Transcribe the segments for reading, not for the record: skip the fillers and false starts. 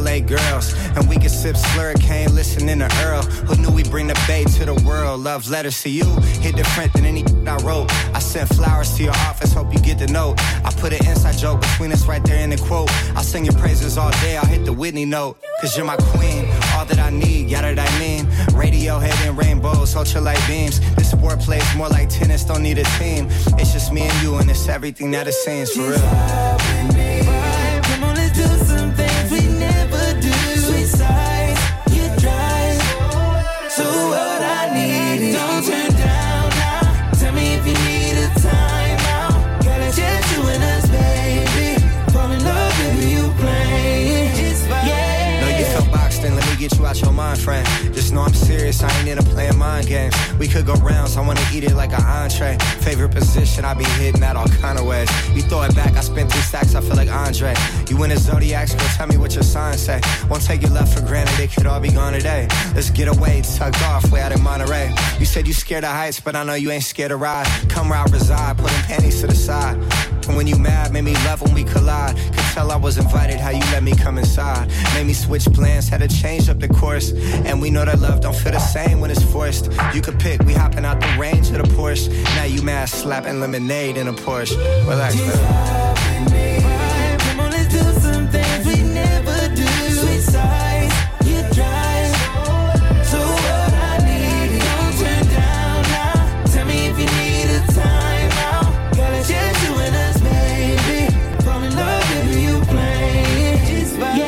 LA girls. And we can sip Slurricane, listening to Earl. Who knew we bring the bay to the world? Love letters to you, hit different than any I wrote. I sent flowers to your office, hope you get the note. I put an inside joke between us right there in the quote. I'll sing your praises all day, I'll hit the Whitney note. Cause you're my queen, all that I need, yada that I mean. Radiohead and rainbows, ultralight beams. This sport plays more like tennis, don't need a team. It's just me and you and it's everything that it seems, for real. Come on, let's do some things we never do. Sweet side, you drive. So what I need is don't turn down now. Tell me if you need a time out. Gotta just you and us, baby. Fall in love, baby, you play. It's fine. Yeah. No, you feel boxed in, let me get you out your mind, friend. Just know I'm serious, I ain't into playing mind games. We could go rounds, I wanna eat it like an entree. Favorite position, I be hitting that all kind of ways. You throw it back, I spent 3 stacks, I feel like Andre. You in the Zodiacs, girl, tell me what your signs say. Won't take your love for granted, it could all be gone today. Let's get away, tucked off, way out in Monterey. You said you scared of heights, but I know you ain't scared to ride. Come where I reside, put them panties to the side. And when you mad, made me love when we collide. Could tell I was invited, how you let me come inside. Made me switch plans, had to change up the course. And we know that love don't feel the same when it's forced. You could pick, we hopping out the range of the Porsche. Now you mad, slapping lemonade in a Porsche. Relax, man. Come on, let's do some things we never do. Sweet side, you drive. So what I need is don't turn down now. Tell me if you need a time out. Gotta just you and us, baby. Fall in love, baby, you play. It's fine.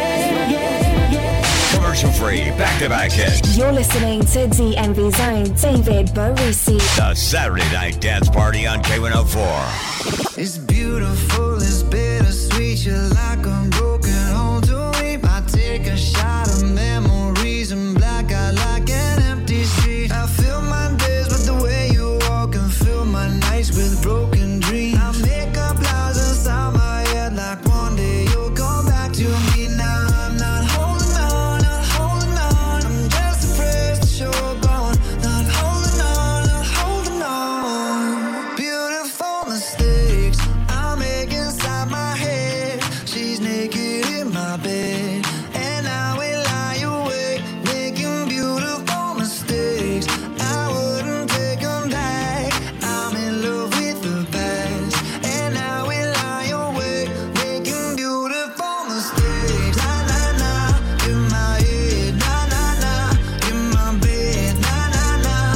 Commercial free, back-to-back hits. You're listening to DMV Zone, David Barisi. The Saturday Night Dance Party on K104. It's beautiful, it's bittersweet. You're like a broken home to me. I take a shot of memories and black out like an empty street. I fill my days with the way you walk and fill my nights with broken dreams. I make up lies inside my head like one day you'll come back to me. Now I'm not holding on, not holding on. I'm just afraid that you're gone. Not holding on, not holding on. Beautiful mistakes I make inside my head. She's naked in my bed, and I will lie awake, making beautiful mistakes. I wouldn't take them back. I'm in love with the past, and I will lie awake, making beautiful mistakes. Na na na, in my head. Na na na, in my bed. Na na na,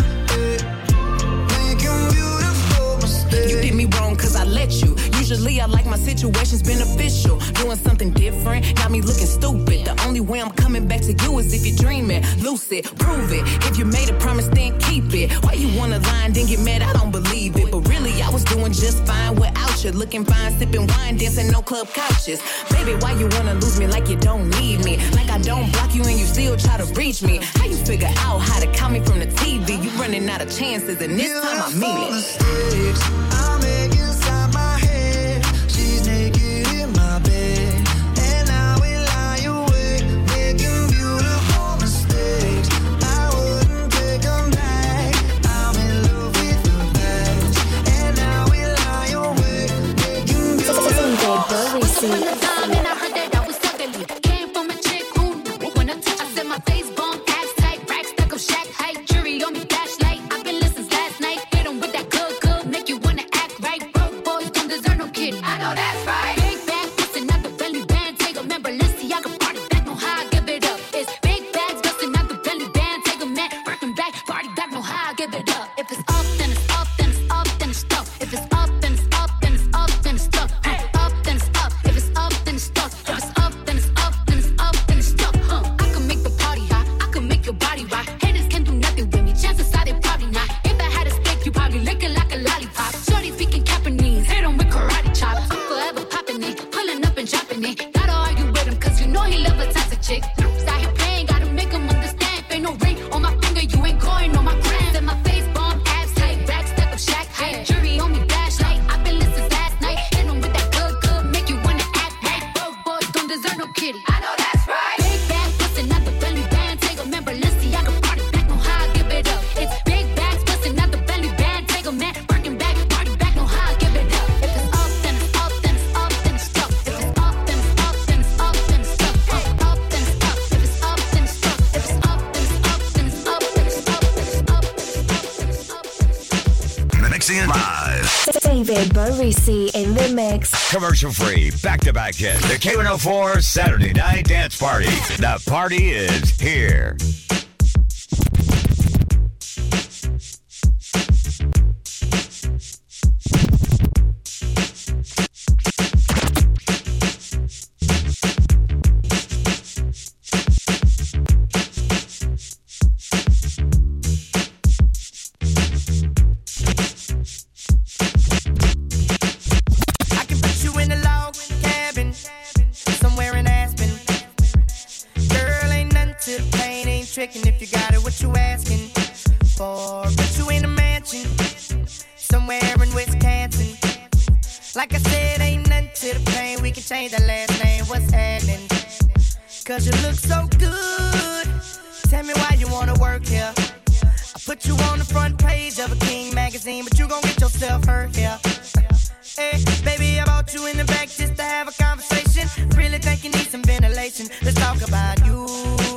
making beautiful mistakes. You did me wrong cause I let you. Usually I like my situations beneficial. Doing something different, got me looking stupid. The only way I'm coming back to you is if you're dreaming. Lucid, prove it. If you made a promise, then keep it. Why you wanna lie and then get mad? I don't believe it. But really, I was doing just fine without you. Looking fine, sipping wine, dancing no club couches. Baby, why you wanna lose me like you don't need me? Like I don't block you and you still try to reach me. How you figure out how to count me from the TV? You running out of chances and this time I mean it. Mistakes I make inside my head. She's naked in my bed, and I will lie awake, making beautiful mistakes. I wouldn't take them back. I'm in love with the past, and I will lie awake, making beautiful mistakes. live. David Barisi in the mix. Commercial free, back-to-back hit. The K104 Saturday Night Dance Party. The party is here. Tricking if you got it, what you asking for? But you in a mansion somewhere in Wisconsin. Like I said, ain't nothing to the pain. We can change that last name. What's happening? Cause you look so good. Tell me why you wanna work here. I put you on the front page of a King magazine, but you gon' get yourself hurt here. Hey, baby, I brought you in the back just to have a conversation. Really think you need some ventilation. Let's talk about you.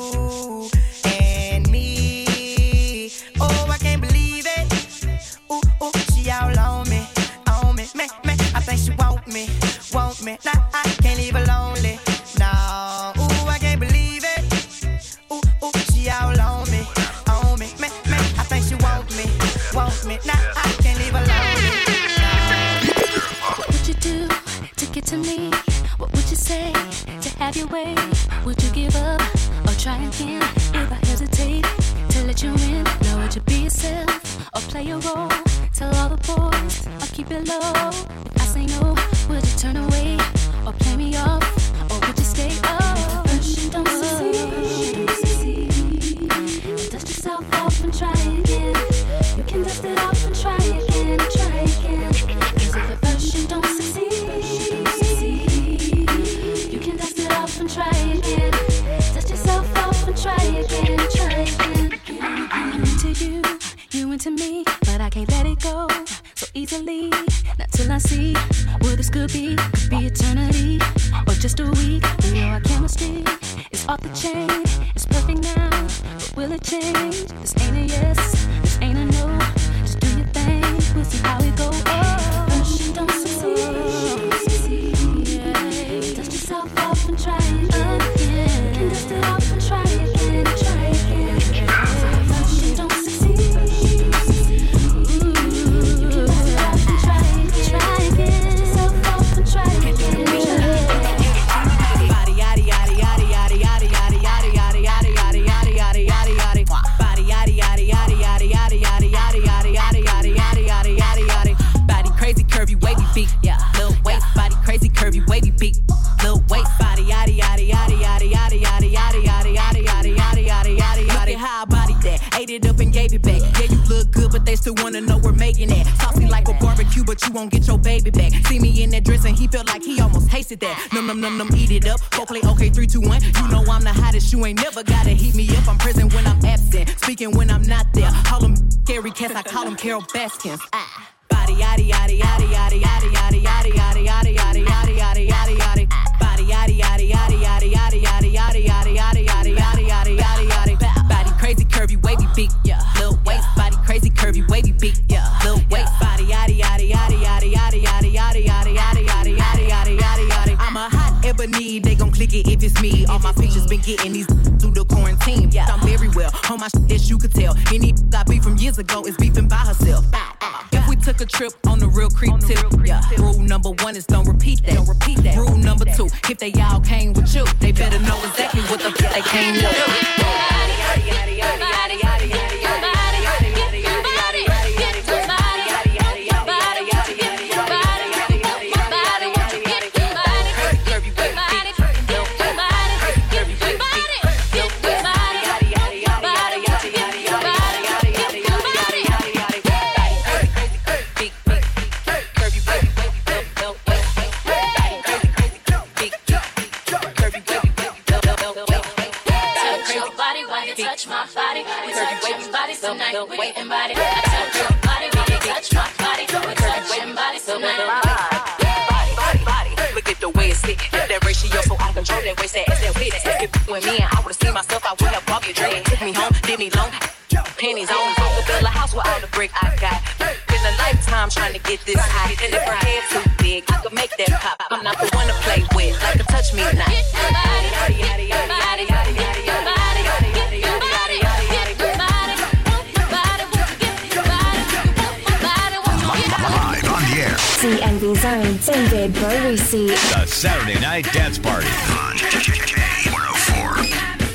Oh, I can't believe it. Ooh, ooh, she all on me, me. I think she want me. Nah, I can't leave her lonely. No, ooh, I can't believe it. Ooh, ooh, she all on me, me. I think she want me. Nah, I can't leave her lonely. No. What would you do to get to me? What would you say to have your way? Would you give up or try again if I hesitate to let you in? Now would you be yourself or play a role? Tell all the boys I'll keep it low. If I say no, would you turn away or play me off? Or would you stay up? First you don't succeed, dust yourself off and try again. You can dust it off and try again, Cause if at first you don't succeed, you can dust it off and try again. Dust yourself off and try again, I'm into you into me, but I can't let it go so easily. Not till I see what this could be eternity or just a week. You know our chemistry is off the chain. It's perfect now, but will it change? This ain't a yes, this ain't a no. Just do your thing, we'll see how it goes. First you don't succeed, yeah. Dust yourself off and try again. You can dust it off and try again. Wanna know we're making it saucy like a barbecue, but you won't get your baby back. See me in that dress and he felt like he almost tasted that. Num, eat it up. Go play okay, 3, 2, 1. You know I'm the hottest. You ain't never gotta heat me up. I'm present when I'm absent, speaking when I'm not there. Call him Gary Cass, I call him Carol Baskins. Body yaddy yaddy yaddy yaddy yaddy yaddy yaddy yaddy yaddy yaddy yaddy yaddy yaddy yaddy. Body yaddy yaddy yaddy yaddy yaddy yaddy yaddy yaddy yaddy yaddy yaddy yaddy yaddy yaddy. Body crazy curvy wavy beat, yeah. Little waist, body crazy curvy wavy beat, yeah. Little waist, body yaddy yaddy yaddy yaddy yaddy yaddy yaddy yaddy yaddy yaddy yaddy yaddy yaddy yaddy. I'm a hot ebony, they gon' click it if it's me. All my pictures been getting these through the quarantine. Yeah, I'm very well on my shit, as you could tell. Any I beef from years ago is beefing by herself. If we took a trip on the real creep tip, yeah. Rule number 1 is don't repeat that. Rule number 2, if they all came with you, they better know exactly what the fuck they came to do. Touch my body, we touching bodies tonight. We getting body. I touch your body, we can touch my body. We touching bodies tonight. Body. Look at the way it's sitting. That ratio, so I'm control that waist, that ass, that with it. If with me and I would've seen myself, I would have walked it. Dream took me home, did me long. Pennies on, build a house with all the brick I got. Been a lifetime I'm trying to get this hot. And if her head too big, I could make that pop. I'm not the one to play with, like a touch me not. CNV Zone, David Borisi. The Saturday Night Dance Party on K104.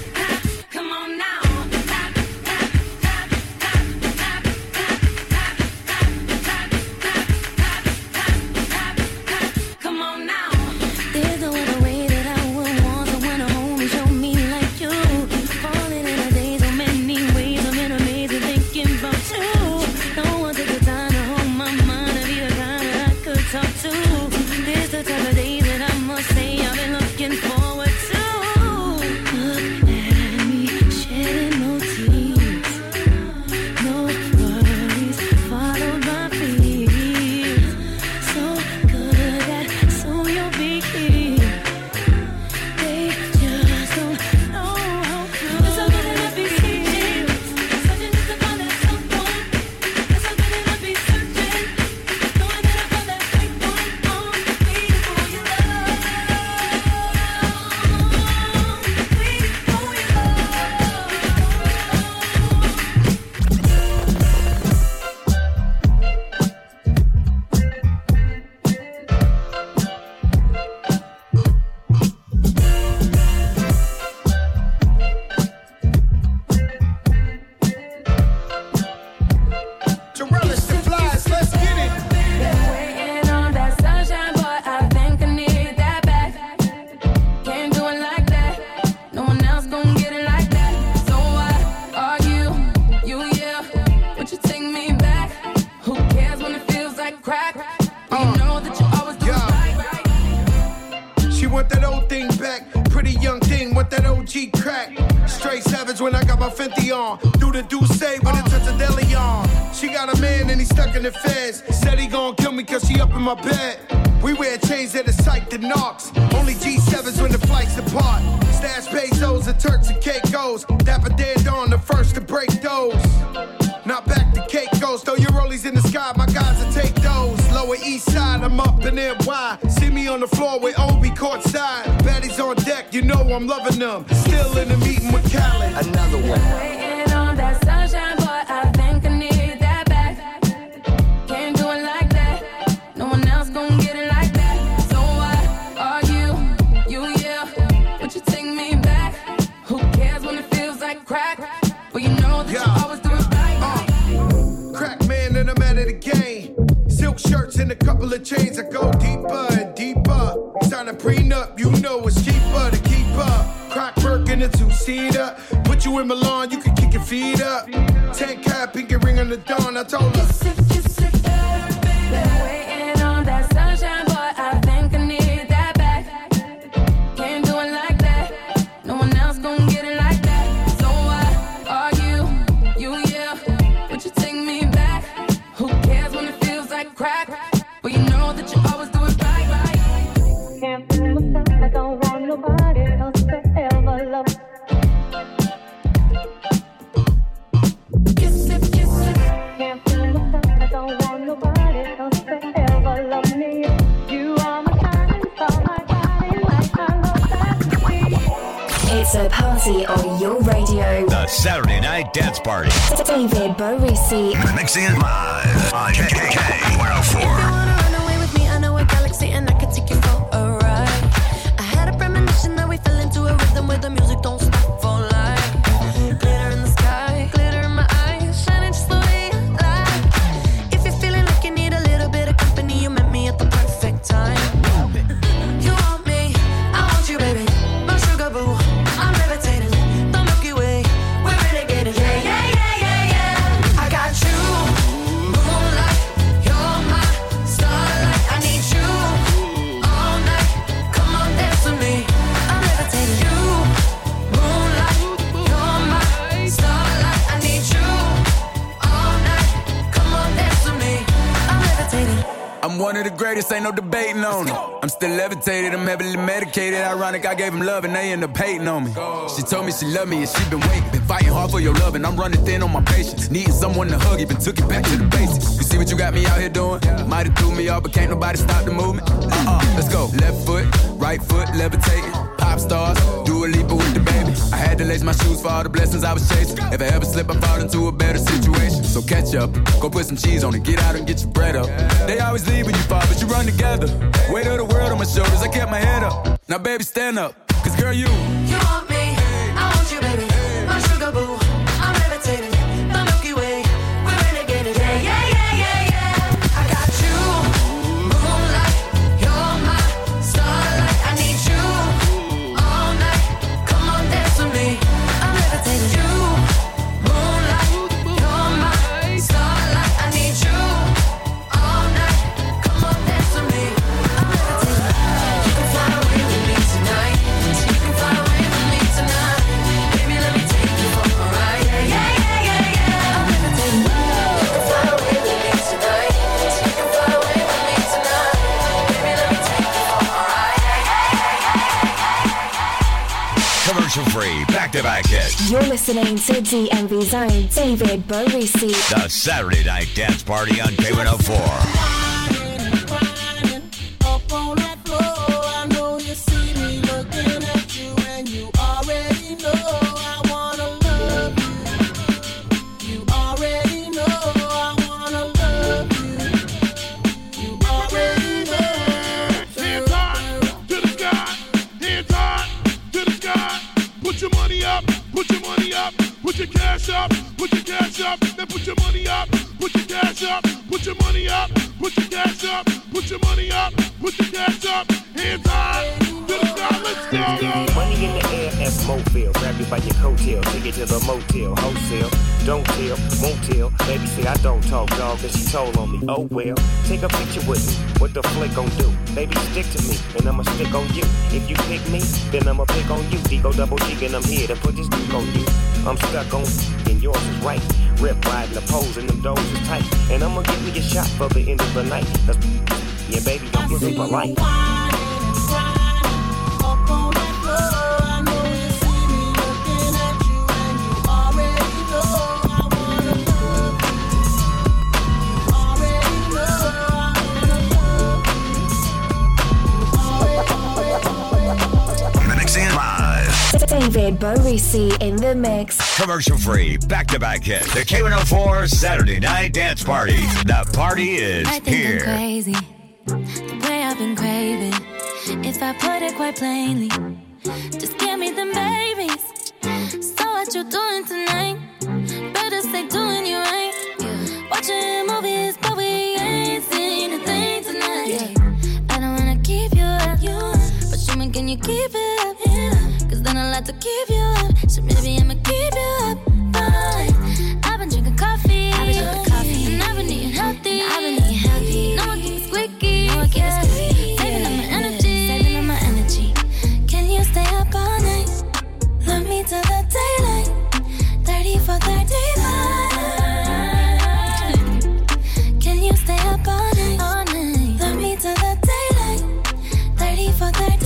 David Borisi. Mixing it live on K104. Moonlight, you're my starlight. I need you all of the greatest, ain't no debating on it. I'm still levitated, I'm heavily medicated. Ironic, I gave him love and they end up hating on me. She told me she loved me and she been waiting. Been fighting hard for your love and I'm running thin on my patience. Needing someone to hug, even took it back to the basics. You see what you got me out here doing? Might have threw me off, but can't nobody stop the movement. Let's go. Left foot, right foot, levitating. Pop stars, do a leap with the baby. I had to lace my shoes for all the blessings I was chasing. If I ever slip, I fall into a better situation. So catch up, go put some cheese on it, get out and get your bread up. They always leave when you fall, but you run together. Weight of the world on my shoulders, I kept my head up. Now baby, stand up, cause girl, you want me, I want you, baby. My sugar boo, I'm levitating. The Milky Way, we're renegading. Yeah, yeah, yeah, yeah, yeah. I got you, moonlight, you're my starlight. I need you all night. Come on, dance with me. I'm levitating. You, moonlight, you're my starlight. I need you all night. Come on, dance with me. I'm levitating. You can fly away with me tonight. You can fly away with me tonight. Baby, let me take you for a ride. Yeah, yeah, yeah, yeah, yeah. I'm levitating. You can fly away with me tonight. You can fly away with me tonight. Baby, let me take you for a ride. Yeah, yeah, yeah. Commercial free, back-to-back hits. You're listening to DMV Zone, David Borisi. The Saturday Night Dance Party on K104. Up on that floor, I know you see me looking at you, and you already know I wanna love you. You already know I wanna love you. You already know. Hands high to the sky, hands high to the sky. Put your money up, put your money up, put your cash up, put your cash up. Then put your money up, put your cash up, put your money up, put your cash up, put your money up, put your cash up. Hands high to the sky, let's go. Money in the air, F mobile. Grab you by your coattail, take it to the motel, wholesale. Don't tell, won't tell. Baby say I don't talk, dog, and she told on me. Oh well, take a picture with me. What the flick gon' do? Baby, stick to me, and I'ma stick on you. If you pick me, then I'ma pick on you. D-Go double G, and I'm here to put this dick on you. I'm stuck on, and yours is right. Rip riding the poles, and them doors is tight. And I'ma give me a shot for the end of the night. Cause, yeah, baby, don't get super light. David Borisi in the mix. Commercial free, back-to-back hit. The K104 Saturday Night Dance Party. The party is I think here. I'm crazy, the way I've been craving. If I put it quite plainly, just give me them babies. So what you doing tonight? Better stay doing you right. Watching movies, but we ain't seen a thing tonight. I don't wanna keep you up, but show me, can you keep it up? Cause then I like to keep you up, so maybe I'ma keep you up. Fine. I've been drinking coffee, and I've been eating healthy. No one keeps squeaky, saving up my energy. Can you stay up all night? Love me till the daylight. 30 for 35. Can you stay up all night? Love me till the daylight. 30 for 35.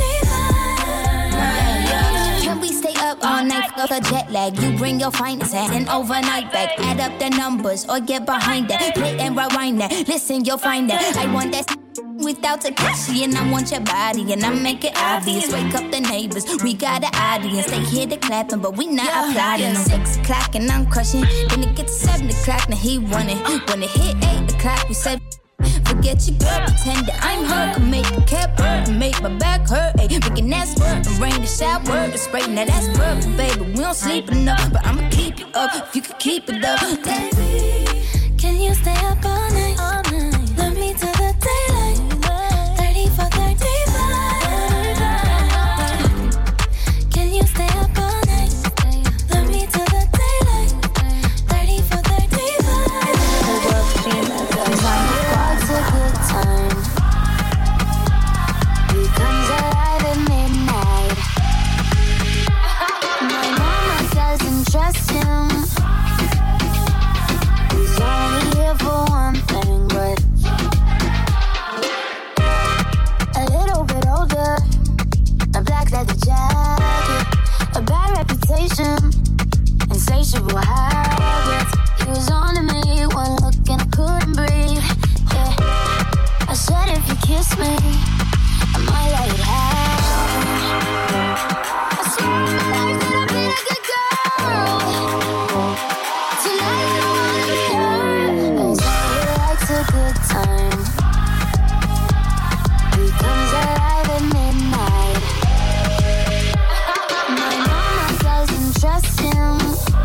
Can we stay up all night? Fuck a jet lag. You bring your finest hat and overnight back. Add up the numbers or get behind that. Play and rewind that. Listen, you'll find that. I want that without Takashi, and I want your body, and I make it obvious. Wake up the neighbors, we got an audience. They hear the clapping, but we not applauding. 6 o'clock and I'm crushing. Then it gets 7 o'clock, now he running. When it hit 8 o'clock, we said forget your girl, pretend that I'm her. Can make a cap hurt, can make my back hurt. Ay, making that squirt, and rain the shower, the spray. Now that's perfect, baby. We don't sleep enough, but I'ma keep you up if you can keep it up. Baby, can you stay up all night? Love me till the daylight. 30 for 35. Can you stay up all night? Love me till the daylight. 30 for 35. What's a good time? He comes alive at midnight. My mama doesn't trust him. He's only here for one thing, but temptation, insatiable habits. You was on to me, one look and I couldn't breathe. Yeah, I said if you kiss me, I might let it happen. I swear on my life that I've been a good girl. Tonight I don't wanna be hurt. 'Cause all he likes a good time. He comes alive at midnight. My mama doesn't trust him.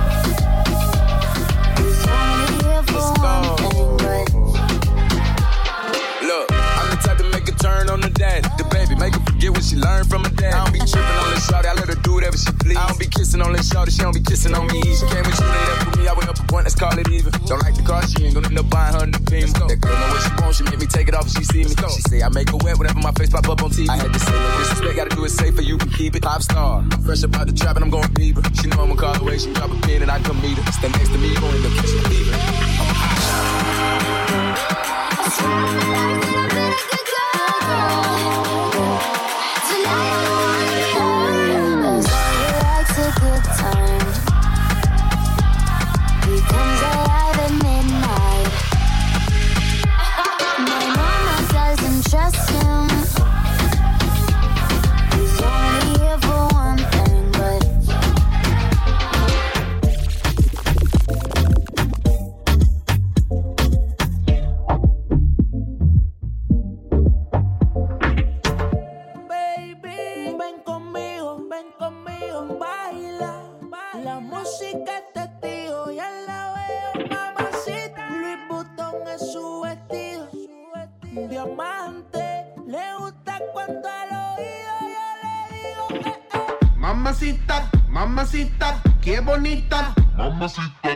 He's only here for one thing, but look, I'm the type to make a turn on the daddy. The baby, make her forget what she learned from her dad. I don't be tripping on this shawty, I let her do whatever she please. I don't be kissing on this shawty, she don't be kissing on me. She came with you, they left with me, I went up a point, let's call it even. Don't like the car, she ain't gonna end up buying her a new beam. That girl know what she wants, she make me take it off if she see me. She say I make her wet whenever my face pop up on TV. I had to say, no disrespect, gotta do it safer, you can keep it. Pop star, fresh up out the trap and I'm going deeper. She know I'ma call away, she drop a pin and I come meet her. Stand next to me, you gon' end up catching a fever. I'm a hot shot. I swear on my life that I've been a good girl. Tonight I don't wanna be hurt. 'Cause all he likes a good time. He comes alive at midnight. My mama doesn't trust him. He's only here for one thing, but Baby, ven conmigo, baila. La música es testigo, ya la veo, mamacita. Louis Vuitton es su vestido, diamante. Le gusta cuando al oído yo le digo Mamacita, mamacita, qué bonita. Mamacita.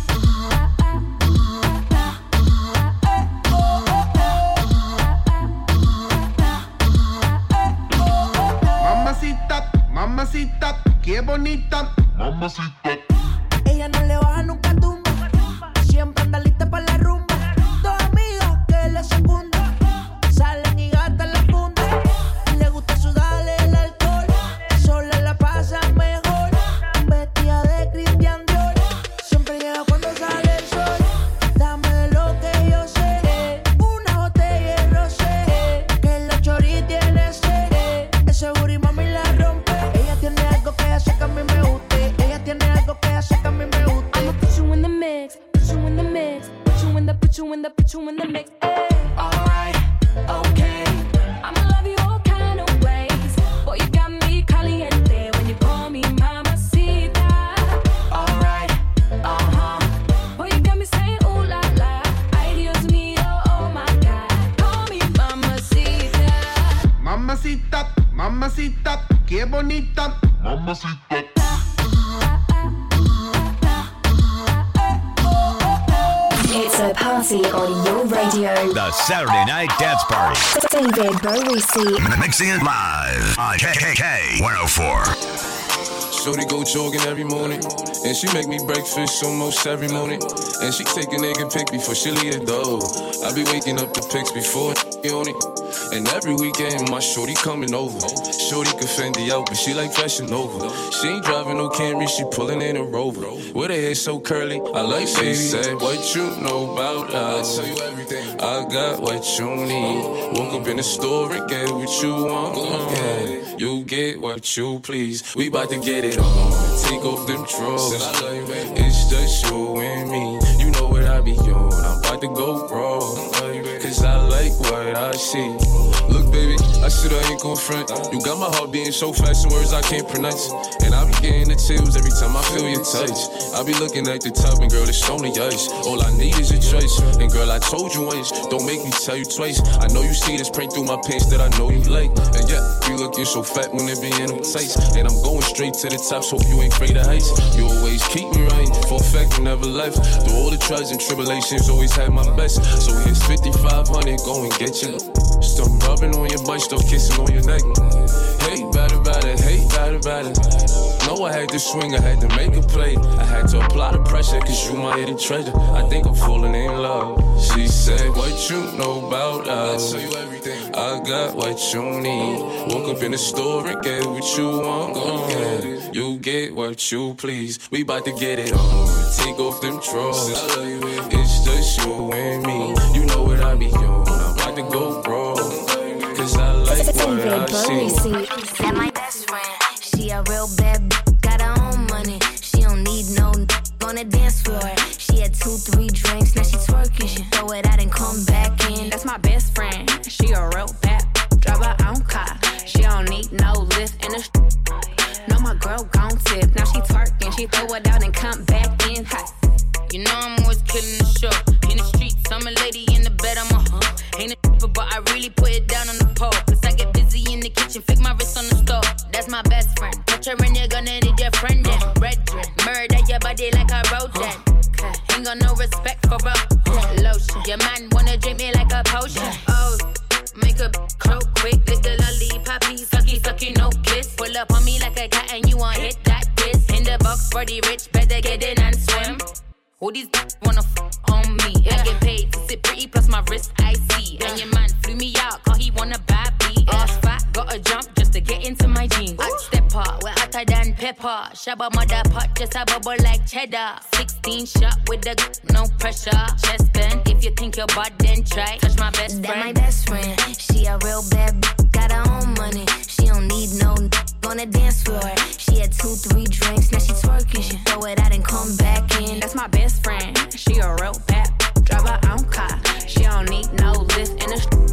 Mamacita, mamacita, qué bonita. Mamacita. Ella no le baja nunca tumba, siempre anda lista para la rumba. Dos amigas que le secundan, salen y gastan la funda. Le gusta sudarle el alcohol, sola la pasa mejor. Vestida de Christian Dior, siempre llega cuando sale el sol. Dame de lo que yo sé, una botella de rosé, que la chori tiene sed. Ese booty mami la rompe. Ella tiene algo que hace que a mí me guste. Ella tiene algo que hace que a mí me guste. I'ma put you in the mix, put you in the mix, put you in the, put you in the, put you in the mix. Alright, okay. I'ma love you all kind of ways. Boy, you got me caliente when you call me mamacita. Alright, boy, you got me saying ooh la la. Ay, Dios mío, oh my God. Call me mamacita. Mamacita, mamacita, qué bonita. Mamacita. It's a party on your radio. The Saturday Night Dance Party. David Borisi. Mixing it live on KKK 104. Shorty go jogging every morning, and she make me breakfast almost every morning. And she take a nigga pic before she leave the door. I be waking up the pics before on it. And every weekend my shorty coming over. Shorty can Fendi out, but she like Fashion Nova. She ain't driving no Camry, she pulling in a Rover. With her hair so curly, I like she said, what you know about us? I tell you everything. I got what you need. Woke up in the store and get what you want. Yeah, you get what you please. We bout to get it on. Take off them drawers. It's just you and me. You know what I be on. I'm about to go wrong. Cause I like what I see. Look, baby, I said I ain't gon' front. You got my heart beating so fast in words I can't pronounce. And I be getting the chills every time I feel your touch. I be looking at the top and girl, it's only ice. All I need is a choice. And girl, I told you once, don't make me tell you twice. I know you see this print through my pants that I know you like. And yeah, you looking so fat when it be in them tights. And I'm going straight to the top, so you ain't afraid of heights. You always keep me right, for a fact you never left. Through all the trials and tribulations, always had my best. So here's 5,500, go and get you. Stop rubbing on your butt, stop kissing on your neck. Hate about it, hate about it. Know I had to swing, I had to make a play. I had to apply the pressure, cause you my hidden treasure. I think I'm falling in love. She said, what you know about us? I tell you everything. I got what you need. Woke up in the store and get what you want. You get what you please. We bout to get it on. Take off them drawers. I love you. It's just you and me. You know what I be on. I'm about to go broke. Cause I like what I see. That my best friend. She a real bad bitch. Got her own money. She don't need no on the dance floor. She had 2-3 drinks. Now she twerking. She throw it out and come back in. That's my best friend. She a real bad bitch. Drive her own car. She don't need no lift in the No, my girl gon' tip. Now she twerking. She throw it out and come back in hot. You know I'm always killing the show. In the streets, I'm a lady in the bed, I'm a hoe. Ain't a but I really put it down on the pole. Cause I get busy in the kitchen, flick my wrist on the stove. That's my best friend. Put her in, you're gonna need your friend then. Red dress, murder your body like a rodent. Ain't got no respect for a lotion. Your man wanna drink me like a potion. Oh, make a croak quick, lick the lollipoppy, sucky, no kiss. Pull up on me like a cat and you want hit that kiss. In the box for the rich, better get in and swim. All these wanna on me. I get paid to sit pretty, plus my wrist I see. And your man flew me out, cause he wanna buy beat. Ass fat, gotta jump just to get into my jeans. Hot stepper, we're hotter than pepper. Shabba mother pot, just a bubble like cheddar. 16 shot with the no pressure. Chest bend, if you think you're bad, then try. Touch my best friend. That my best friend. She a real bad bitch. Got her own money. She don't need no on the dance floor. She had 2-3 drinks. Now she twerking. She throw it out and come back in. That's my best friend. She a real bad bitch. Drive her own car. She don't need no lift in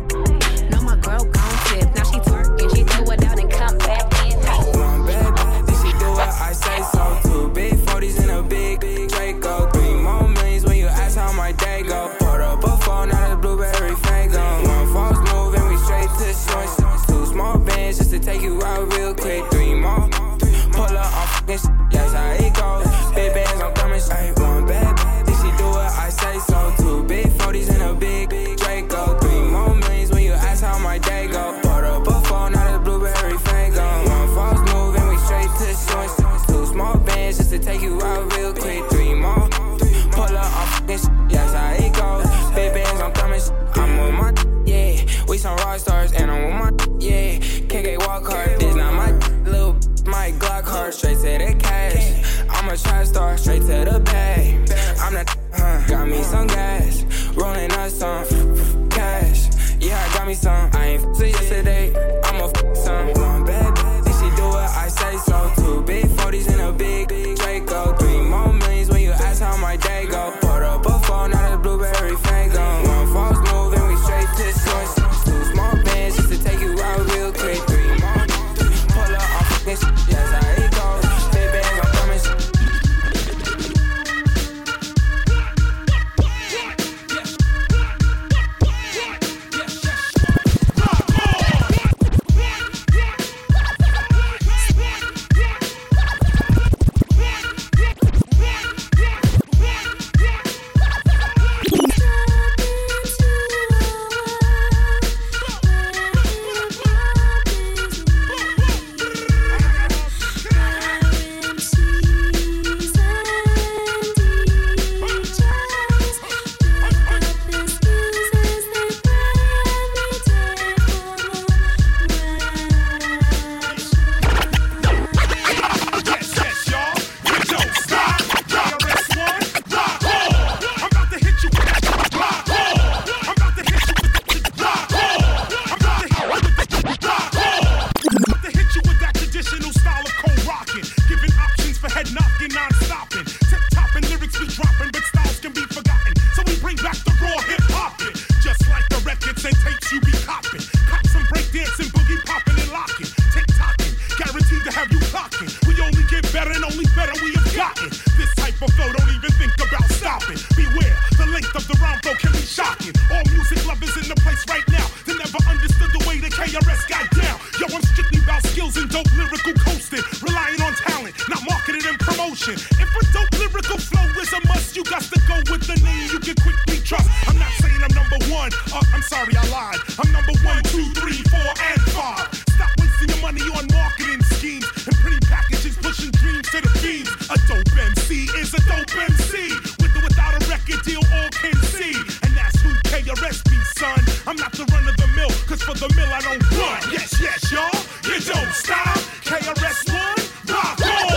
the No, my girl gon' tip. Now she twerking. She throw it out and come back in. One bad, did she do what I say so? 2 big 40s in a big Draco. 3 more millions when you ask how my day go. Put up a phone, now the blueberry fango. 1 false move and we straight to short. 2 small bands just to take you out real quick. 3 more, pull up on fucking shit. That's how it goes. Big bands, I'm coming straight. One bad, did she do what I say so? 2 big 40s in a big Draco. 3 more millions when you ask how my day go. Put up a phone, now the blueberry fango. 1 false move and we straight to short. 2 small bands just to take you out real quick. 3 more, pull up on fucking shit. That's how it goes. Big bands, I'm coming. I'm on my yeah. We some rock stars and I'm on my yeah. KK walk hard. This not my little my Glock hard. Straight to the cash. I'm a trap star. Straight to the bag. I'm not got me some gas. Rolling up some cash. Yeah, I got me some. I ain't f***ing yesterday. I'm a some. One bad, did she do what I say so? 2 big 40s in a big Draco. 3 more millions when you ask how my day go. Put up a phone, now the blueberry fango. 1 false move and we straight to source. 2 small bands just to take you out real quick. 3 more, pull up on fucking shit. That's how it goes. Big bands, I'm coming. I'm not the run of the mill, cause for the mill I don't run. Yes, yes, y'all, you don't stop. KRS-One, rock on.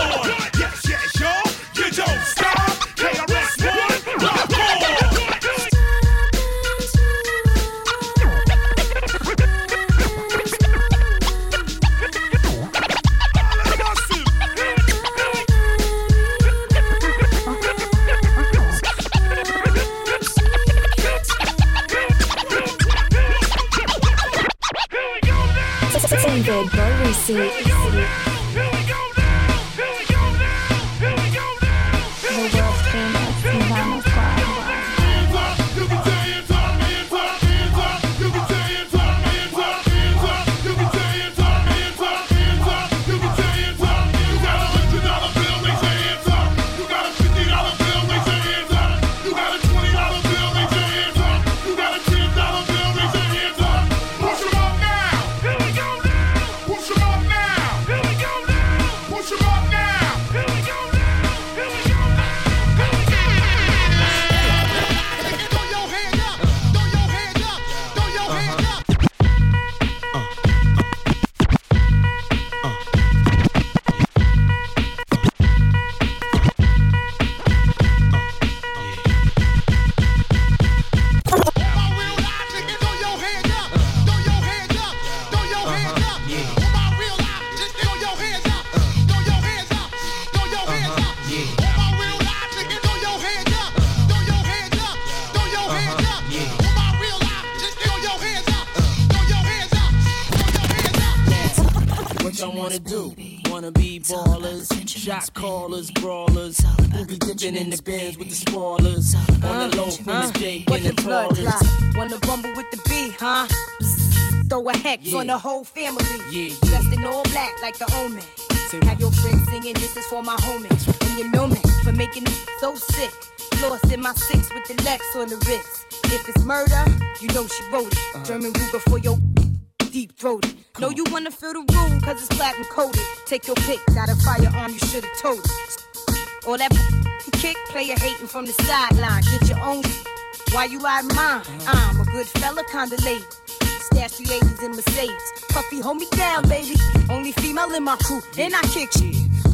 wanna be ballers, shot callers, brawlers. We'll be dipping in the bins with the spoilers. On the low from the J in the tallers. Wanna rumble with the B, huh? Throw a hex on the whole family. Yeah. Dressed in all black like the omen. Have your friends singing, this is for my homies. And you know me for making it so sick. Lost in my six with the Lex on the wrist. If it's murder, you know she wrote it. German Ruger for your deep throated. Know you wanna feel the room, cause it's platinum coated. Take your pick, got a firearm, you should've told it. All that kick, player hating from the sideline. Get your own why you out mine? I'm a good fella, kinda late. Stash 380s in Mercedes. Puffy, hold me down, baby. Only female in my crew, and I kick shit.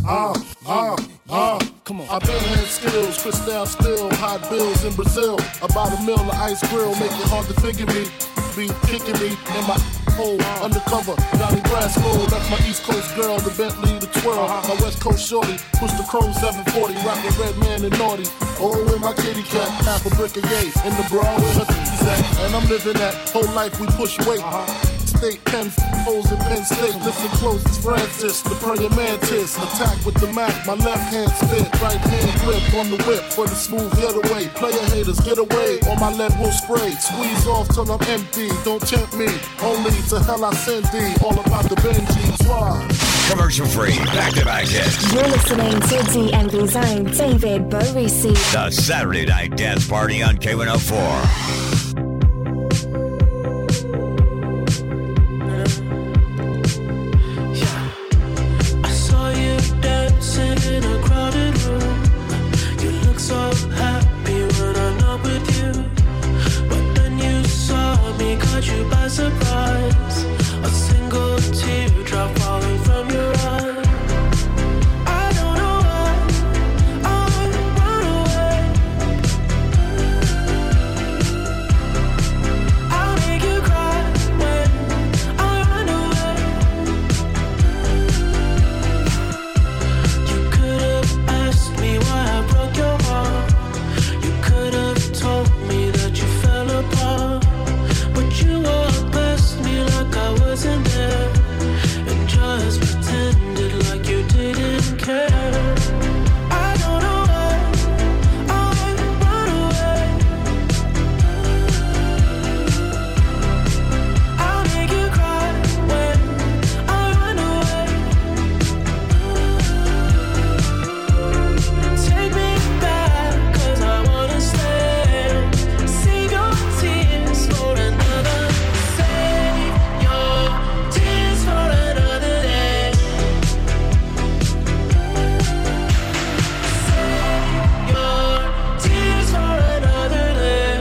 Come on. I've been had skills, crystal still, hot bills in Brazil. About a mill of ice grill, make it hard to figure me. Be kicking me in my hole, undercover, Johnny Brasco. That's my East Coast girl, the Bentley, the twirl. My West Coast shorty, push the Chrome 740, rockin' Red Man and Naughty. Oh, in my kitty cat, half a brick of yay, in the bra where her titties at. And I'm living that whole life, we push weight. State, Penn, O's in Penn State. Listen close, it's Francis, the praying mantis. Attack with the Mac, my left hand spit, right hand grip on the whip for the smooth getaway. Player haters, get away, or my lead will spray. Squeeze off till I'm empty, don't tempt me. Only to hell I send thee, all about the Benjis. Why? Commercial free, back-to-back hits. You're listening to DMV Zone, David Borisi. The Saturday Night Dance Party on K104. In a crowded room, you look so happy when I'm not with you. But then you saw me, caught you by surprise. A single teardrop falling from your eye. I don't know why I run away. I'll make you cry when I run away. You could have asked me why I broke your heart. You could have told me that you fell apart. But you walked past me like I wasn't there, and just pretended like you didn't care. I don't know why I run away. I'll make you cry when I run away. Take me back, cause I wanna stay. Save your tears for another. Save your tears for another day. Save your tears for another day.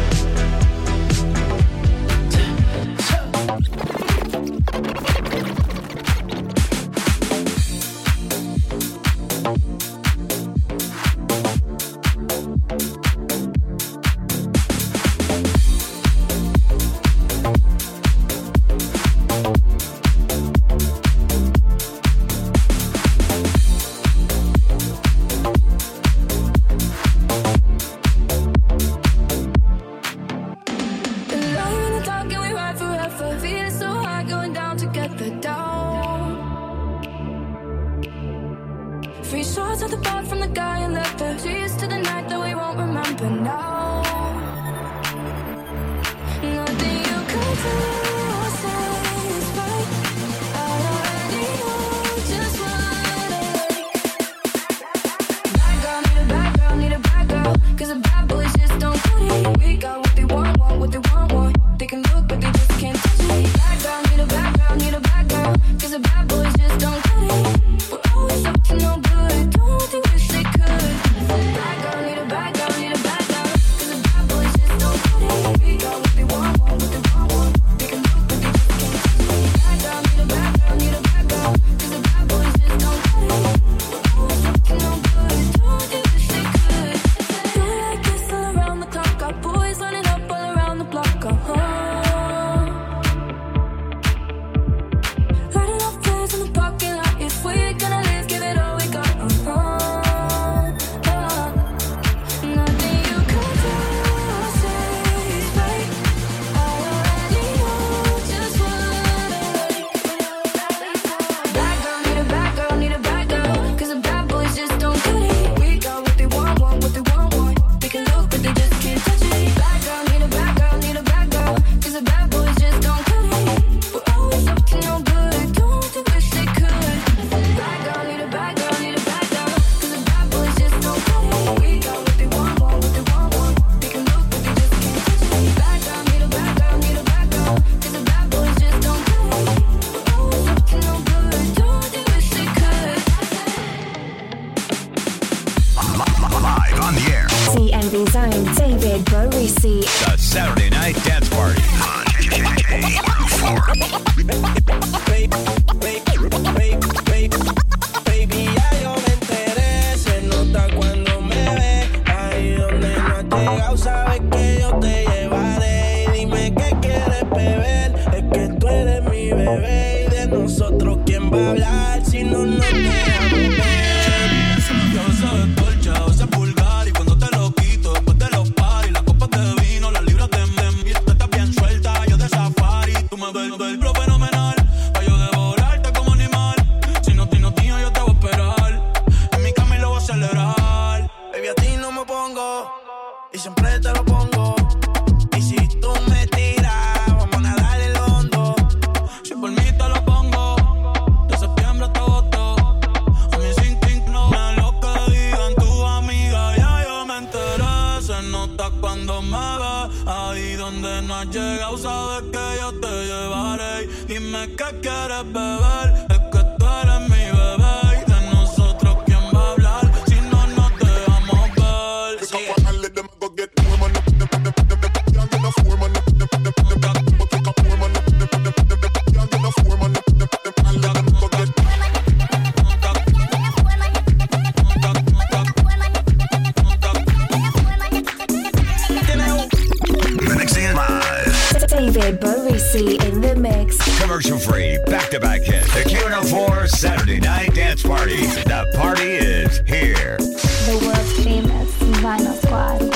Been lying in the dark and we ride forever. Feeling so high, going down together, down. Free shots at the bar from the guy in leather. Cheers to the night that we won't remember now. Nothing you can do or say is right. I already know just what I like. Bad girl, need a bad girl, need a bad girl. Cause the bad boys just don't cut it. We got what they want what they want. They can look, but they just can't touch it. Bad girl, need a bad girl, need a bad girl. Cause the bad boys just don't cut it. We're always up to no good, doing what they wish they could. Bad girl, need a bad girl, need a bad girl. Cause the bad boys just don't cut it. We got what they want what they want. They can CNV Zone, David Barisi. The Saturday Night Dance Party. Baby, ya yo me enteré, se nota cuando me ve. Ahí donde no has llegado, sabes que yo te llevaré. Dime qué quieres beber, es que tú eres mi bebé. Y de nosotros, ¿quién va a hablar si no nos dejamos ver? Yo soy colchado, ese pulgar y cuando te lo quito, después de los paris, las copas de vino, las libras de mem, y tú estás bien suelta, yo de safari, tú me ves lo fenomenal, pa' yo devorarte como animal, si no tienes tío yo te voy a esperar, en mi cama y lo voy a celebrar. Baby, a ti no me pongo, y siempre te lo pongo, y si tú me tiras, vamos a nadar el hondo, si por mí te lo pongo, de septiembre hasta agosto, a mí sin think no me lo que digan tus amigas, ya yo me enteré, se nota cuando me ves, ahí donde no has llegado, sabes que yo te llevaré, dime qué quieres beber, es que tú eres mi bebé, y de nosotros quién va a hablar, si no nos dejamos ver. David Barisi in the mix. Commercial free, back-to-back hit. The Q104 Saturday Night Dance Party. The party is here. The world famous Vinyl Squad.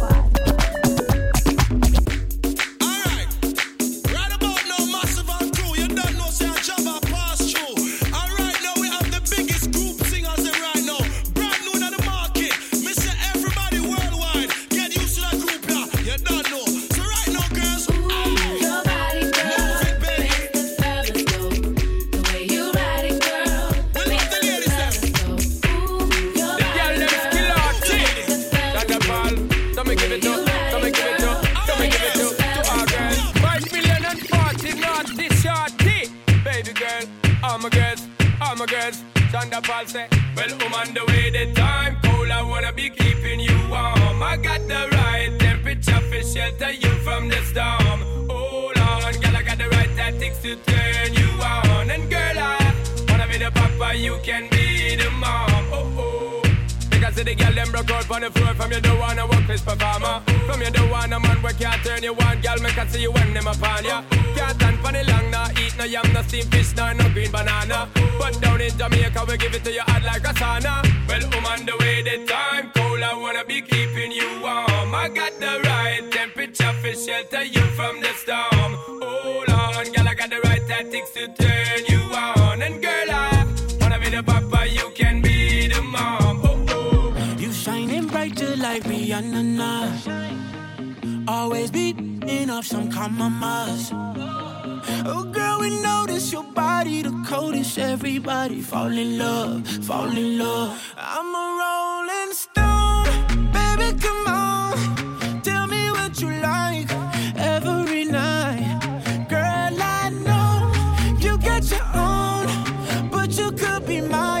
Well, I'm on the way, the time cold, I wanna be keeping you warm. I got the right temperature for shelter you from the storm. Hold on, girl, I got the right tactics to turn you on. And girl, I wanna be the papa, you can be the mom. Because the girl them broke out on the floor. From you don't wanna work this performer. From you don't wanna man where can't turn you on. Girl, make I see you when them upon ya. Can't stand for the long, nah eat no yam, no steamed fish, no green banana. But down in Jamaica we give it to you hot like a sauna. Well, I'm on the way, the time cold, I wanna be keeping you warm. I got the right temperature for shelter you from the storm. Hold on, girl, I got the right tactics to turn you on. And girl, I wanna be the papa, you can be the mom. Shining bright just like Rihanna. Always beating off some compromise. Oh girl, we notice your body the coldest. Everybody fall in love, fall in love. I'm a rolling stone, baby, come on. Tell me what you like every night. Girl, I know you got your own, but you could be mine.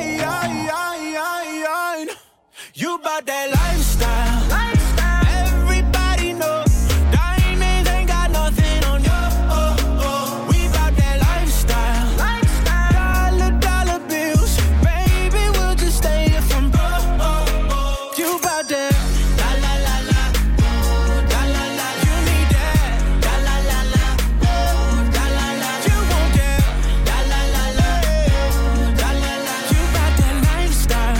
You bout that lifestyle. Everybody know diamonds ain't got nothing on you. We bout that lifestyle. Dollar bills, baby, we'll just stay here from broke. You bout that la la la la, la la la. You need that la la la la, la la la. You want that la la la la, la la la. You bout that lifestyle.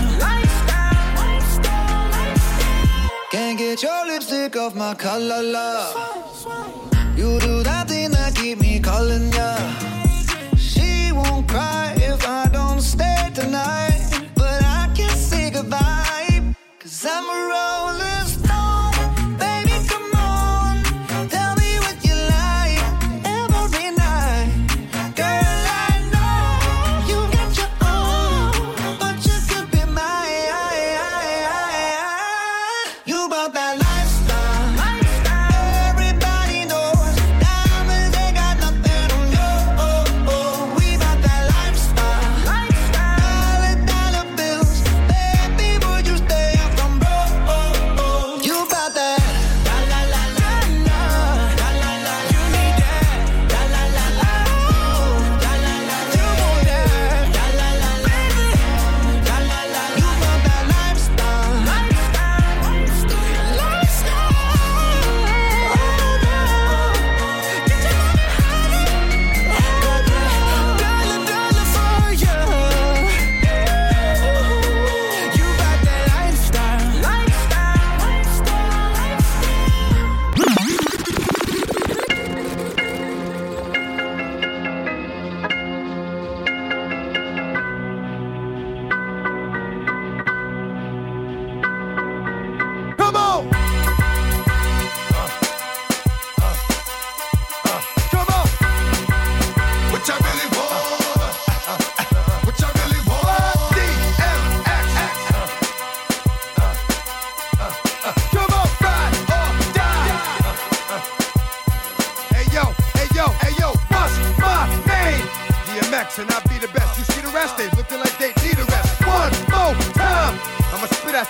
Can't get your lipstick off my collar, love. You do that thing that keep me calling ya. She won't cry if I don't stay tonight, but I can't say goodbye, 'cause I'm a rolling stone. Baby, come on, tell me what you like every night. Girl, I know you got your own, but you could be mine. You about that lifestyle. Everybody knows diamonds ain't got nothing on you.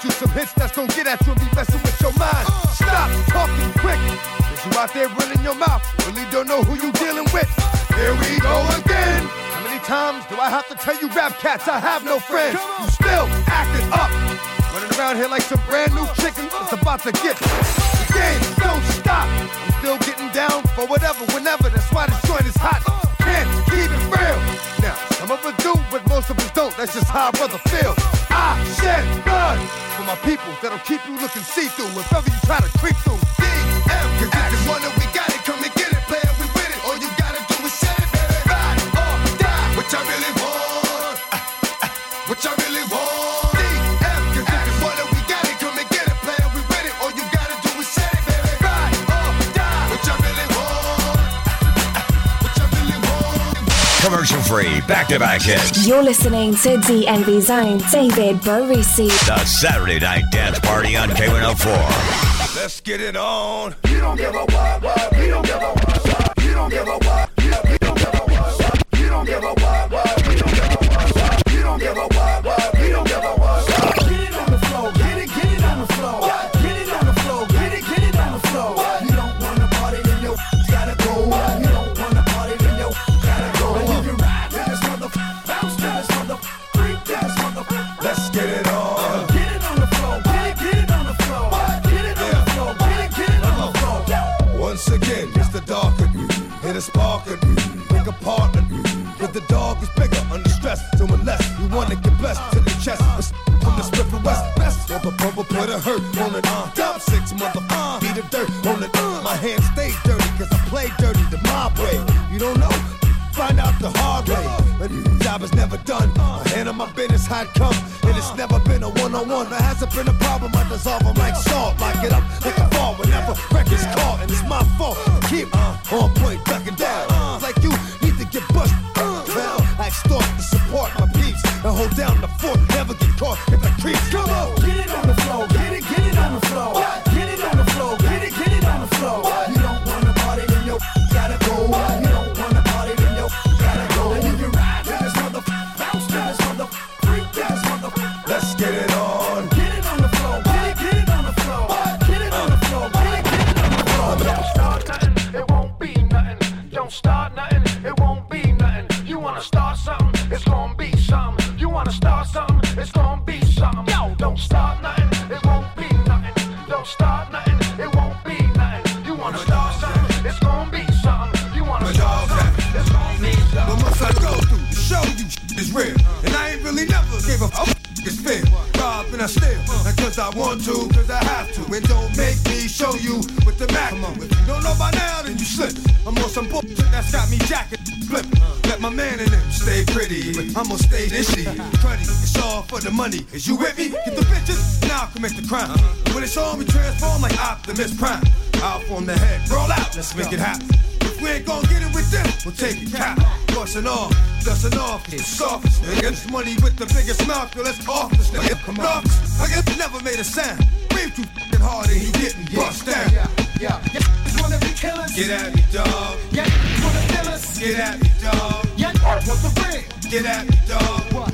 you some hits that's gonna get at you and be messing with your mind. Stop talking quick, cause you out there running your mouth, really don't know who you dealing with. Here we go again. How many times do I have to tell you rap cats I have no friends? You still acting up, running around here like some brand new chicken that's about to get. The game don't stop. I'm still getting down for whatever, whenever. That's why this joint is hot. Can't keep it real. Now, some of us do, but most of us don't. That's just how a brother feels. I shed blood for my people that'll keep you looking see-through if ever you try to creep through. DM, cause if it's one that we got it, come and get it, player, we with it. All you gotta do is say it, baby. Ride or die. What I really want. What I really want. DM, cause if it's one that we got it, come and get it, player, we with it. All you gotta do is say it, baby. Ride or die. What I really want. What I really want. Commercial free, back-to-back hits. You're listening to DNV Zone, David Barisi. The Saturday Night Dance Party on K104. Let's get it on. You don't give a what, you don't give a what, you don't give a what, you don't give a what, you don't give a what, you don't give a what, you don't give a what, you don't give a what. Get it on the floor, get it on the floor, get it on the floor, get it on the floor. You don't wanna party, then you gotta go. You don't wanna party, then you gotta go. And if you ride to this mother, bounce to this mother, freak to this mother. Let's get it on. Get it on the floor, get it on the floor, get it on the floor, get it on the floor. Once again, it's the darker, hit a sparker, pick a partner. But the dog is bigger, under stress, doing less. You wanna get blessed to the chest. From the split from west, best. Bumper, put a hurt on it. Top 6, mother, beat the dirt on it. My hands stay dirty, cause I play dirty the mob way. You don't know? Find out the hard way. But the job is never done. I handle my business how it come. And it's never been a one-on-one. There hasn't been a problem, I dissolve them like salt. Lock it up like a ball whenever record's caught. And it's my fault. Keep on point, ducking down. Like you need to get busted. I extort to support my peeps. And hold down the fort, never get caught if I creep. Come on, get it on the floor, get it on the floor. Get it on the floor, get it on the floor. You don't wanna party, then you gotta go. You don't wanna party, then you gotta go. And you can ride to this mother, bounce to this mother, freak to this mother. Let's get it on. Get it on the floor, get it on the floor. Get it on the floor, get it on the floor. Don't start nothing, it won't be nothing. Don't start nothing, it won't be nothing. You wanna start something, it's gonna be something. You wanna start something, it's gonna be something. Yo, don't start nothing, it won't be nothing. Don't start nothing, it won't be nothing. You wanna start something, it's gonna be something. You wanna start something, it's gonna be something. What must I go through to show you is real? And I ain't really never gave a it's fair. Rob and I steal, not cause I want to, cause I have to. And don't make me show you with the Mac. If you don't know by now, then you slip. I'm on some bullshit that's got me jacking, flipping. Let my man in them stay pretty, but I'm gonna stay this shit. Cruddy, it's all for the money. Is you with me? Get the bitches, now I'll commit the crime. When it's on, we transform like Optimus Prime. Out on the head, roll out, let's make it happen. If we ain't gonna get it with them, we'll take it cap. Bustin' off, dustin' off, the softest nigga. This money with the biggest mouth, yo, let's off this nigga. Come on, I guess you never made a sound. Breathe too f***ing hard and he getting bust down. Yeah. Wanna be killers? Get at me, dog. Yeah. Wanna kill us? Get at me, dog. Yeah. Want the ring? Get at me, dog. What?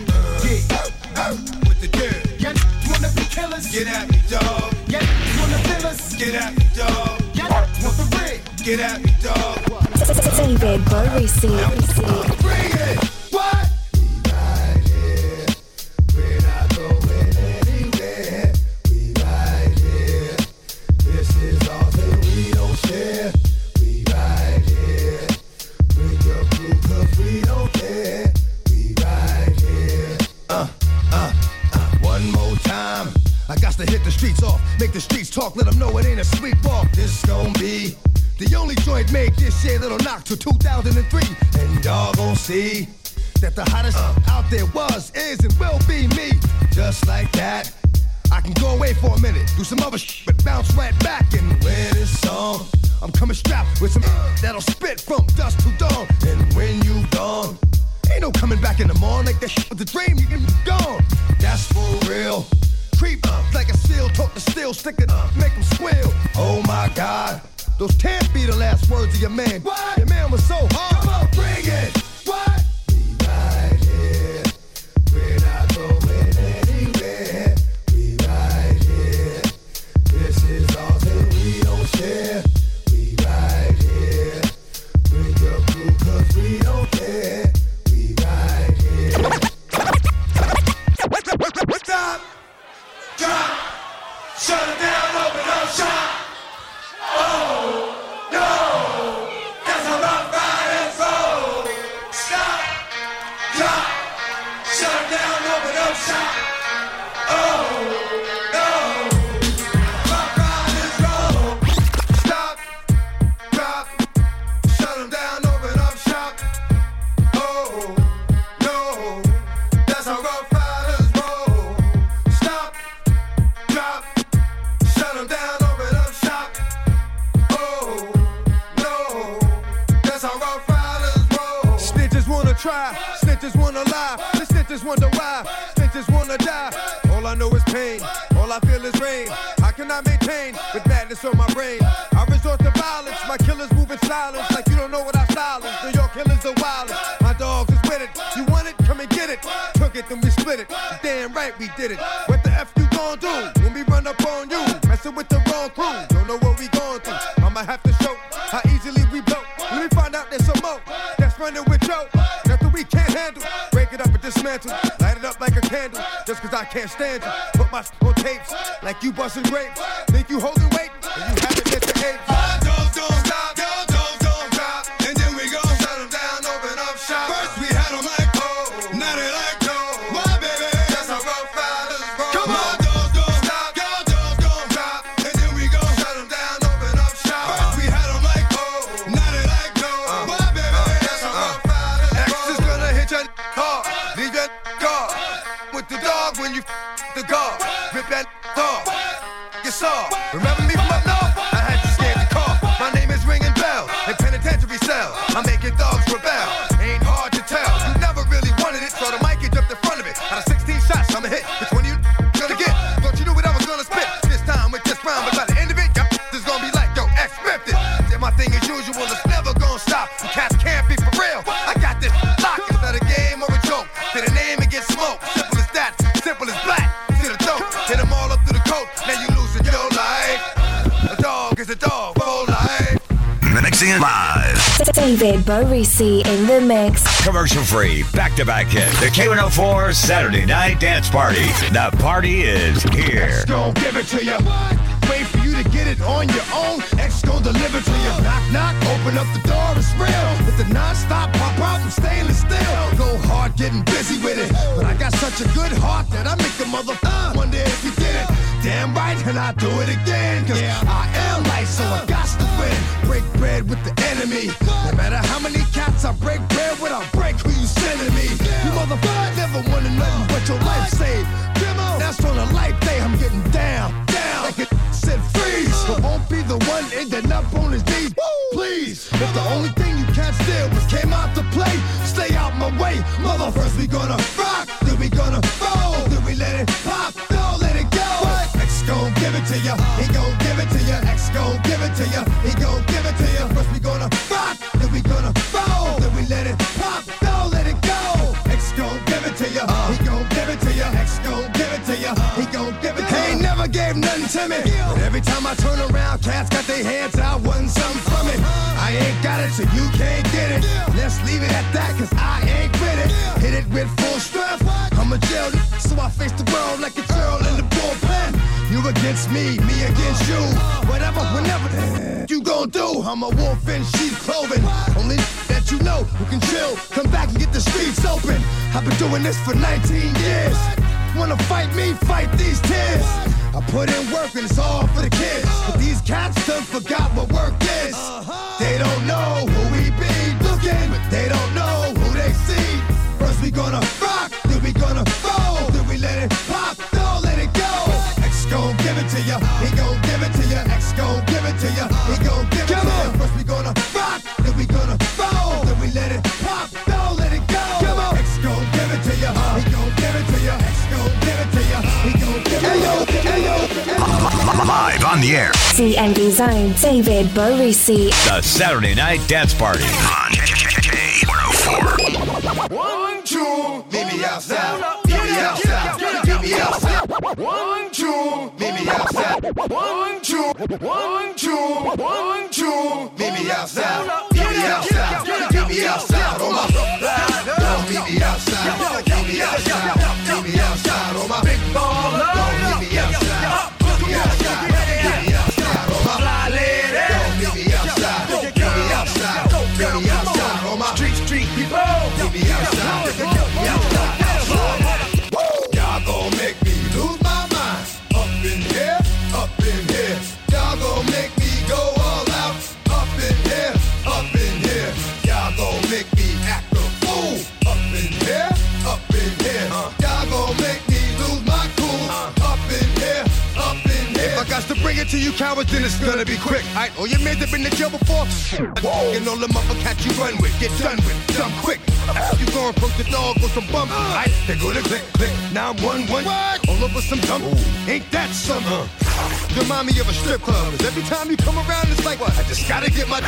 Yeah. With the dirt. Yeah. Wanna be killers? Get at me, dog. Yeah. Wanna kill us? Get at me, dog. Yeah. Want the ring? Get at me, dog. David Barisi. Bring it. What? We right here. We're not going anywhere. We right here. This is all that we don't share. We right here. Bring your crew 'cause we don't care. We right here. One more time. I got to hit the streets off, make the streets talk, let them know it ain't a sleepwalk. This gon' be the only joint made this year that'll knock till 2003. And y'all gon' see that the hottest out there was, is, and will be me. Just like that, I can go away for a minute, do some other shit, but bounce right back and wear this song. I'm coming strapped with some that'll spit from dusk to dawn. And when you gone, ain't no coming back in the morning. Like that shit with the dream, you can be gone. That's for real. Creep up like a seal, talk the steel, stick it up, make them squeal. Oh my God, those can't be the last words of your man. What? Your man was so hard. Come on, bring it. What? We right here. We're not going anywhere. We right Bitches wonder why, bitches wanna die. All I know is pain, all I feel is rain. How can I maintain with madness on my brain? I resort to violence, my killers move in silence. Like you don't know what I style is. New York killers are wildest. My dogs is with it. You want it? Come and get it. Took it, then we split it. Damn right we did it. What the F you gon' do when we run up on you? Messing with the wrong crew. Don't know what we going through. I'ma have to show how easily we blow. Let me find out there's some more that's running with Joe. Nothing we can't handle. Break it up and dismantle. Light it up like a candle. Just cause I can't stand you. Put my on tapes like you busting grapes. Think you holding weight and you haven't hit the apes. My dogs don't stop, your dogs don't drop. And then we gon' shut them down, open up shop. First we had them like oh, now they like Joe. Why baby, that's how rough riders roll. Come on, dogs don't stop, your dogs don't drop. And then we gon' shut them down, open up shop. First we had them like oh, now they like Joe. Why baby, that's how rough riders roll. X is gonna hit your hard, leave your car. With the dog when you the guard, rip that dog. You saw, remember me from up north? I had you scared to call. My name is ringing bell in penitentiary cell. I'm making dogs rebel. Ain't hard to tell. You never really wanted it, so the mic get jumped in front of it. Out of 16 shots, I'm a hit. Which one you gonna get? Thought you knew what I was gonna spit. This time with this round, but by the end of it, it's gonna be like yo, X-scripted. Did my thing as usual, it's never gonna stop. You cats can't be for real. I got this lock. Is that a game or a joke? Did a name and get smoked? Simple as that. Simple as black. To the throat. Hit them all up through the coat. Now you losing your life. A dog is a dog. Whole life. Mixing it live. David Barisi in the mix. Commercial free, back-to-back hit. The K104 Saturday Night Dance Party. The party is here. X gon' give it to you. Wait for you to get it on your own. X gon' deliver to you. Knock, knock, open up the door, it's real. With the non-stop pop out from stainless steel. Go hard, getting busy with it. But I got such a good heart that I make the mother wonder if you did it. Damn right, and I do it again. Cause I am light, so I got to win. Break bread with the enemy. No matter how many cats I break bread with, I'll break who you sending me. You motherfucker never wanted nothing but your life saved. That's on a life day, I'm getting down, down. Like it said freeze. But won't be the one ending up on his knees. Please, if the only thing you can't steal was came out to play, stay out my way. Mother, first we gonna rock, then we gonna roll, then we let it pop, don't let it go. X gon' give it to ya, he gon' give it to ya. X gon' give it to ya, he gon' give it to ya. First we gonna rock, then we gonna roll, then we let it pop, don't let it go. X gon' give it to ya, he gon' give it to ya. X gon' give it to ya, he gon' give it to ya. He ain't never gave nothing to me, but every time I turn around, cats got their hands out, wanting something from it. I ain't got it, so you can't get it. Let's leave it at that, cause I ain't with it. Hit it with full strength. I'm a jail, so I face the world like a girl in the bullpen. You against me, me against you. Whatever, whenever you gon' do. I'm a wolf in sheep's clothing. Only that you know who can chill. Come back and get the streets open. I've been doing this for 19 years. Wanna fight me, fight these tears. I put in work and it's all for the kids. But these cats done forgot what work is. They don't know who we be looking, but they don't know who they see. First we gonna rock, then we gonna roll, then we let it pop, don't let it go. X gon' give it to ya, he gon' give it to ya. X gon' give it to ya, he gon' give it to ya. First we gonna rock, then we gonna roll, then we let it pop, don't let it go. Come on. X gon' give it to ya, he gon' give it to ya. X gon' give it to ya, he gon' give it to ya. Live on the air. CNV Zone, David Barisi. The Saturday Night Dance Party on K104. 1, 2, meet me outside. Meet me outside. Meet me outside. 1, 2, meet me outside. 1, 2, 1, 2, 1, 2, meet me outside. Meet me outside. Meet me outside. On my don't meet me outside. Meet me outside. Meet me outside. On my big baller. Don't meet me outside. Meet me outside. Meet me outside. On my fly lady. Don't meet me outside. Meet me outside. Meet me outside. On my street people. Meet me outside. Meet me outside. Y'all gon' make me lose my mind. Up in here, up in here. Y'all gon' make me go all out. Up in here, up in here. Y'all gon' make me act a fool. Up in here, up in here. Y'all gon' make me to you cowards, then it's gonna be quick. Alright, all your men have been to jail before. And all the motherfuckers you run with, get done with, dumb quick. You gon' approach the dog with some bump. Alright, they go to click, click. 911. All over some dump. Ain't that something? You remind me of a strip club. 'Cause every time you come around, it's like, what? I just gotta get my.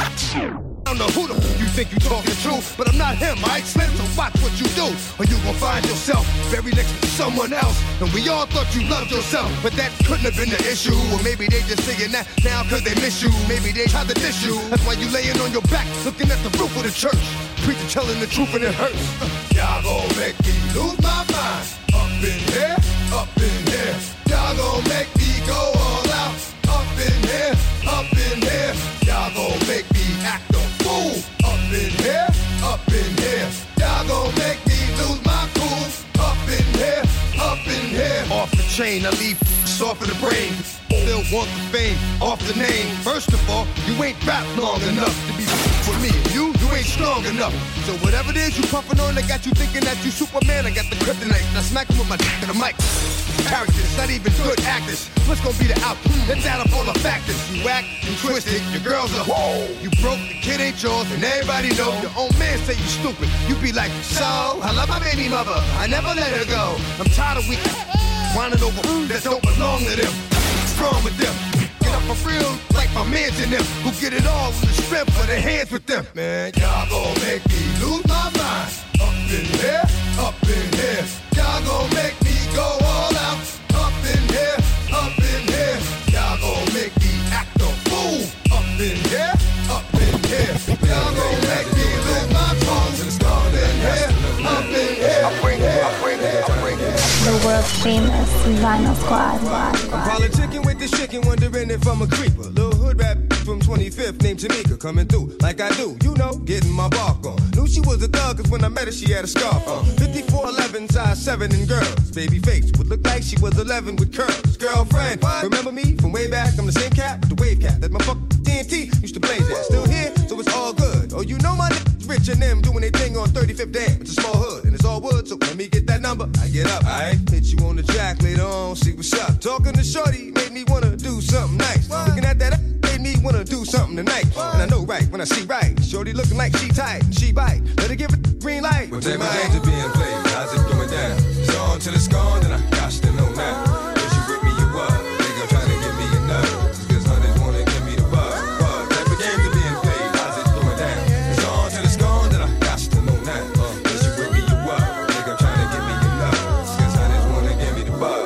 I don't know who the you think you talking to, but I'm not him, alright, Slim? So watch what you do, or you gon' find yourself buried next to someone else. And we all thought you loved yourself, but that couldn't have been the issue. Or maybe they just saying that now cause they miss you. Maybe they tried to diss you. That's why you laying on your back, looking at the roof of the church. Preacher telling the truth and it hurts. Y'all gon' make me lose my mind. Up in here, up in here. Y'all gon' make me go all out. Up in here, up in here. Y'all gon' make me act a fool. Up in here, up in here. Y'all gon' make me lose my cool. Up in here, up in here. Off the chain, I leave off of the brain. Still want the fame, off the name. First of all, you ain't rap long enough to be with me. You ain't strong enough. So whatever it is you puffin' on, they got you thinking that you Superman. I got the kryptonite. Now smack him with my dick to the mic. Characters, not even good actors. What's gonna be the outcome? Let's add up all the factors. You whack, you twisted, your girl's a whoa. You broke, the kid ain't yours, and everybody know. Your own man say you stupid. You be like, so, I love my baby mother. I never let her go. I'm tired of weak whining over that don't belong to them. What's wrong with them? Get up for real, like my mans in them, who get it all in the strength of their hands with them. Man, y'all gon' make me lose my mind. Up in here, up in here. Y'all gon' make me go all out. Up in here, up in here. Y'all gon' make me act a fool. Up in here, up in here. Y'all gon' make me lose my cool. Up in here, up in here. I bring it, I bring it, I bring it. The world famous Vinyl Squad. I'm politicking with this chicken, wondering if I'm a creeper. Little hood rap from 25th named Tamika, coming through like I do, you know, getting my bark on. Knew she was a thug, cause when I met her, she had a scarf on. 54'11", size 7 in girls. Baby face would look like she was 11 with curls. Girlfriend, what? Remember me from way back? I'm the same cat with the wave cap that my fucking TNT used to blaze at. Still here, so it's all good. Oh, you know my niggas rich and them doing their thing on 35th Dam. It's a small hood and it's all wood, so let me get that number. I get up, alright? Hit you on the jack later on, see what's up. Talking to shorty made me wanna do something nice. What? Looking at that made me wanna do something tonight. What? And I know right when I see right. Shorty looking like she tight and she bite. Let her give it the green light. What type of games are being played? How's it going down? It's on till it's gone, then I got to know now. Is you with me, you up? Nigga trying to give me a nut. Cause hunters wanna give me the bug. What type of games are being played? How's it going down? It's on till it's gone, then I got to know now. Is you with me, you up? Nigga trying to give me a nut. Cause hunters wanna give me the bug.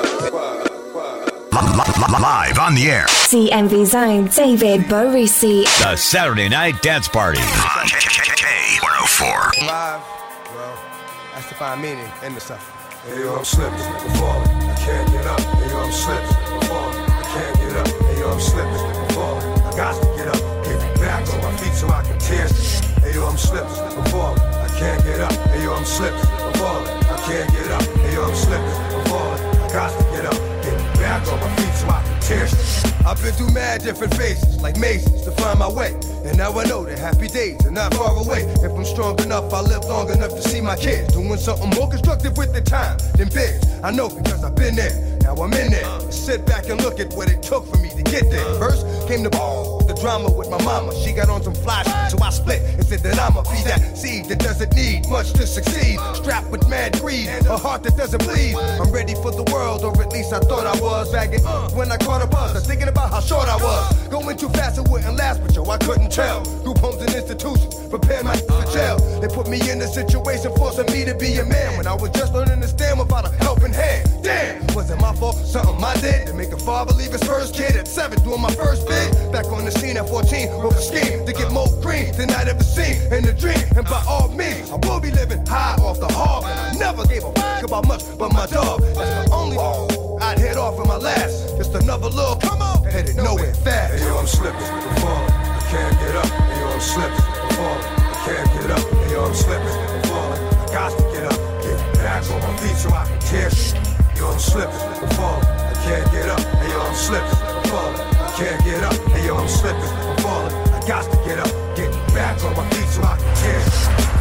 Live on the air. CMV Zone, David Borisi. The Saturday Night Dance Party on K104. Live, well, that's to find meaning in the suffering. Hey yo, I'm slipping, I'm falling, I can't get up. Hey yo, I'm slipping, I'm falling, I can't get up. Hey yo, I'm slipping, I'm falling, I got to get up. Get back on my feet so I can tear. Hey yo, I'm slipping, I'm falling, I can't get up. Hey yo, I'm slipping, I'm falling, I can't get up. Hey yo, I'm slipping, I'm falling, I got to get up. Get back on my feet so I can tear. I've been through mad different phases, like mazes, to find my way. And now I know that happy days are not far away. If I'm strong enough, I'll live long enough to see my kids doing something more constructive with the time than biz. I know because I've been there, now I'm in there. Sit back and look at what it took for me to get there. First came the drama with my mama. She got on some fly shit, so I split and said that I'ma be that seed that doesn't need much to succeed. Strapped with mad greed, a heart that doesn't bleed. I'm ready for the world, or at least I thought I was. Bagging when I caught a buzz, I was thinking about how short I was. Going too fast, it wouldn't last, but yo, I couldn't tell. Group homes and institutions prepared my for jail. They put me in a situation forcing me to be a man when I was just learning to stand without a helping hand. Damn, was it my fault? Something I did to make a father leave his first kid at 7, doing my first bid. Back on the scene at 14, wrote a scheme to get more green than I'd ever seen in a dream. And by all means, I will be living high off the hog. And I never gave a fuck about much but my dog. That's my only I'd head off in my last. Just another little come on, headed nowhere fast. Hey yo, I'm slipping, I'm falling, I can't get up. Hey yo, I'm slipping, I'm falling, I can't get up. Hey yo, I'm slipping, I'm falling, I got to get up. Get back on my feet so I can tear. Hey yo, I'm slipping, I'm falling, I can't get up. Hey yo, I'm slipping, I'm falling, I can't get up. Hey yo, I'm slipping, I'm falling, I got to get up. Get back on my feet so I can tear.